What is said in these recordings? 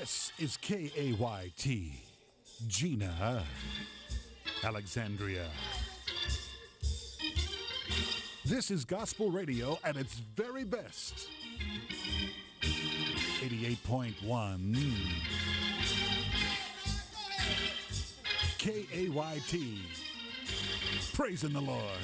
This is KAYT, Gina, Alexandria. This is gospel radio at its very best. 88.1 KAYT. Praising the Lord.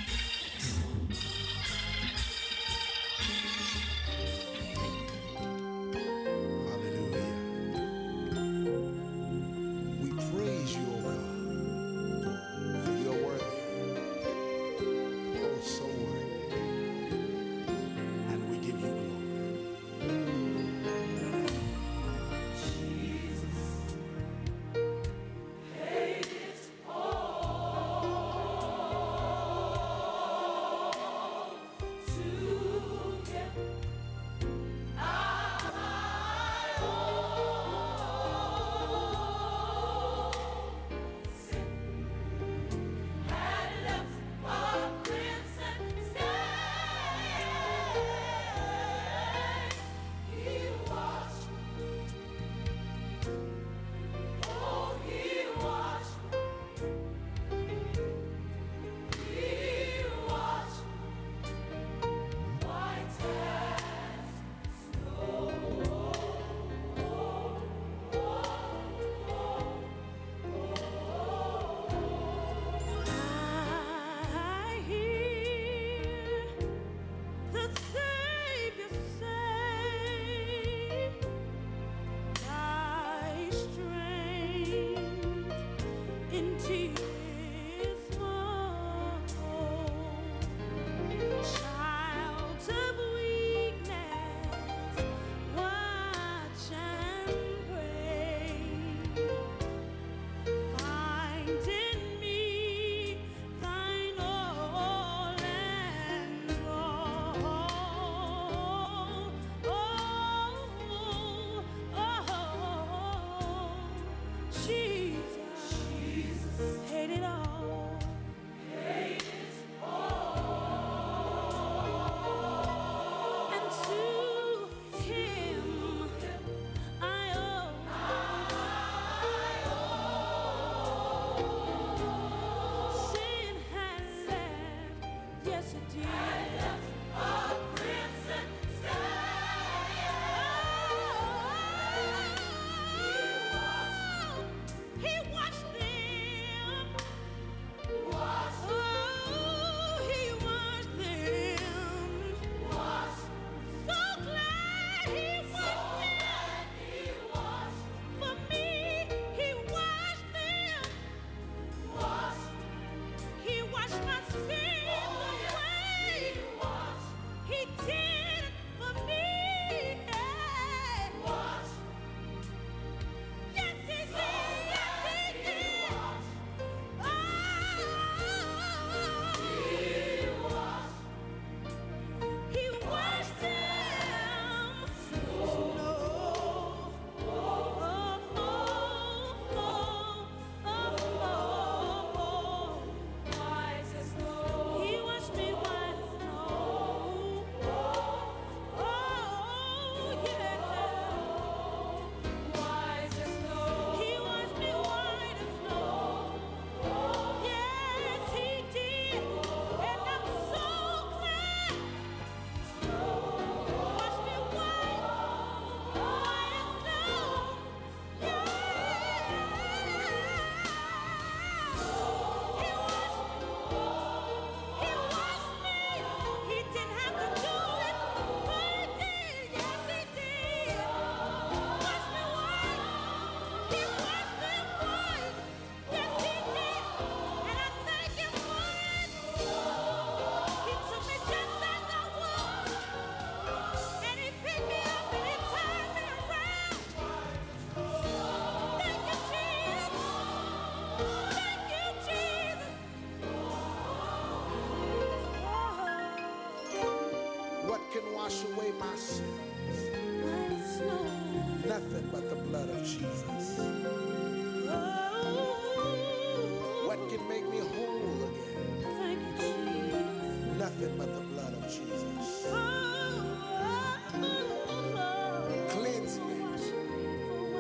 Nothing but the blood of Jesus.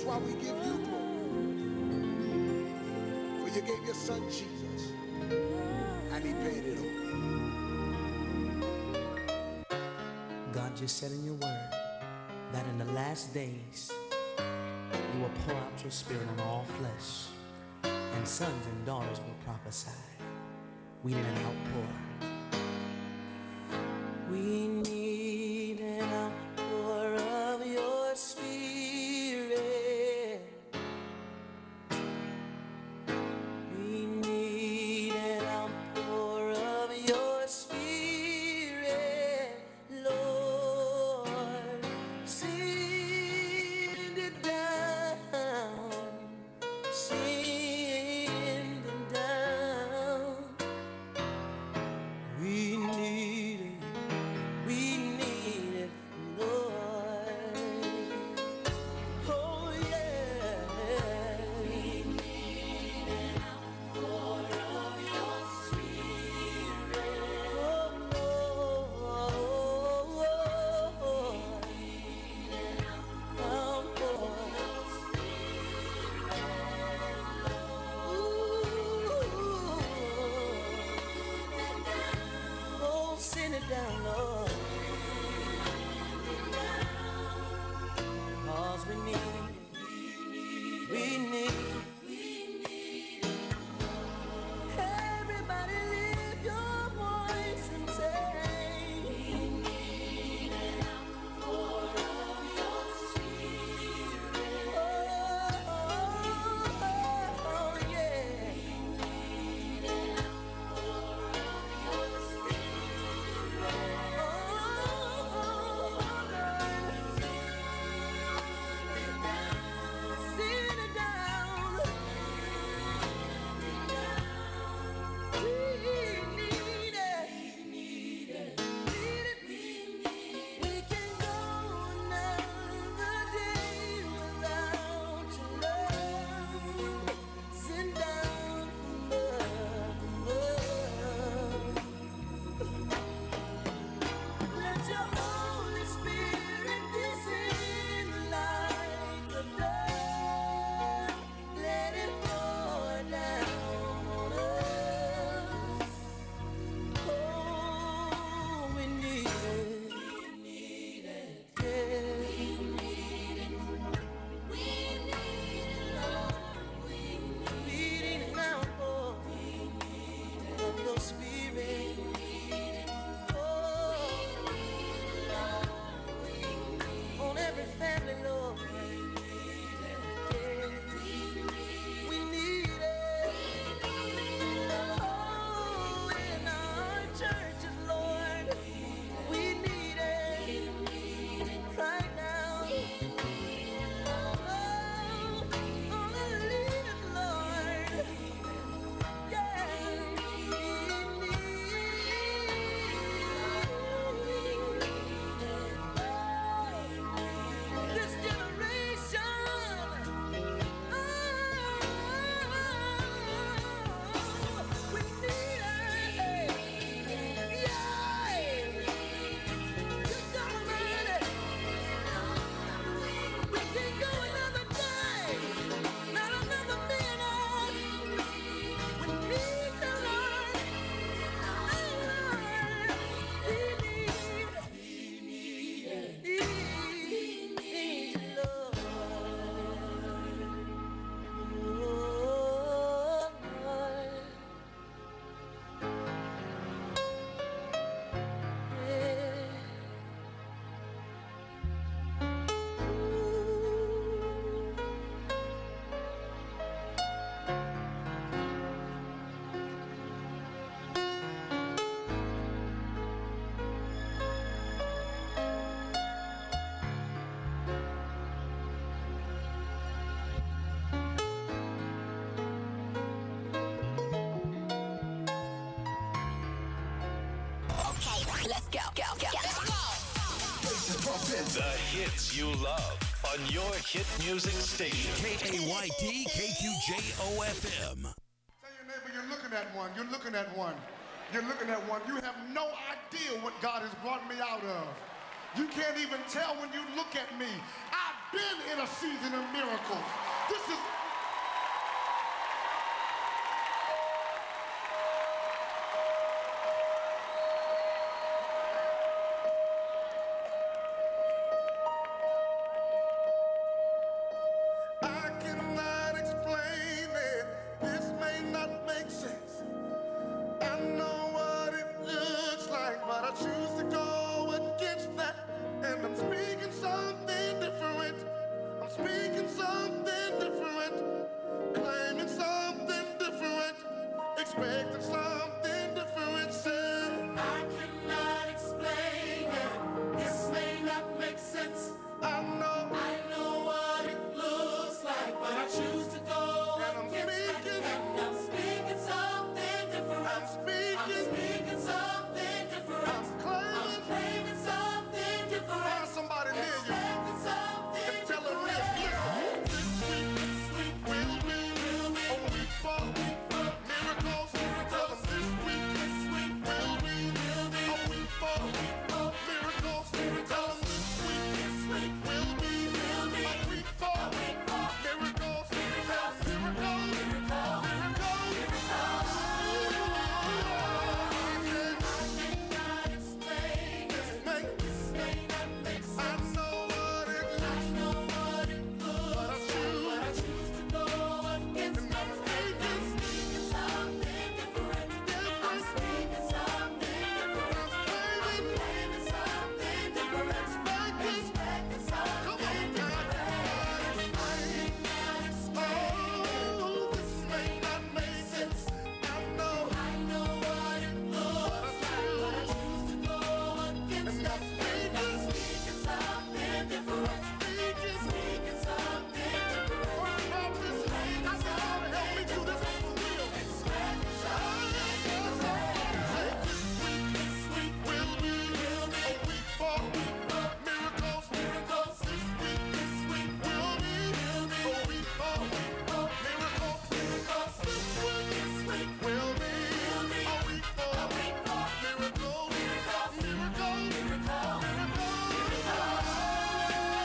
why we give you glory. For you gave your son Jesus, and he paid it all. God just said in your word that in the last days you will pour out your spirit on all flesh, and sons and daughters will prophesy. We need an outpour. We need an outpour of your spirit. We need an outpour of your spirit, Lord. Send it down, send it down. We need it, Lord. Oh yeah. We need an outpour of your spirit. Oh Lord. We need an outpour of your spirit. Oh, send it down, Lord. 'Cause we need it. We need it. Everybody lift your voice and say, we need an outpour of your spirit. Oh, yeah. We need an outpour of your spirit. Oh, send it down. We need it. Need it. We can go another day without your love. Send down from above. Let your Holy Spirit descend like a dove. Let it pour down on us. Oh, we need it. Yeah. We need it now, of your spirit. Oh, on every family, Lord. Yeah. We need it. Oh, in our churches, Lord. We need it right now. Oh, on the leaders, Lord. Yeah, we need this generation. We need it. Yeah, you got it. We can go another day, not another minute. We need the Lord. We need the Lord. Let's go. The hits you love on your hit music station. KAYT KQJOFM. Tell your neighbor you're looking at one. You're looking at one. You're looking at one. You have no idea what God has brought me out of. You can't even tell when you look at me. I been in a season of miracles. This is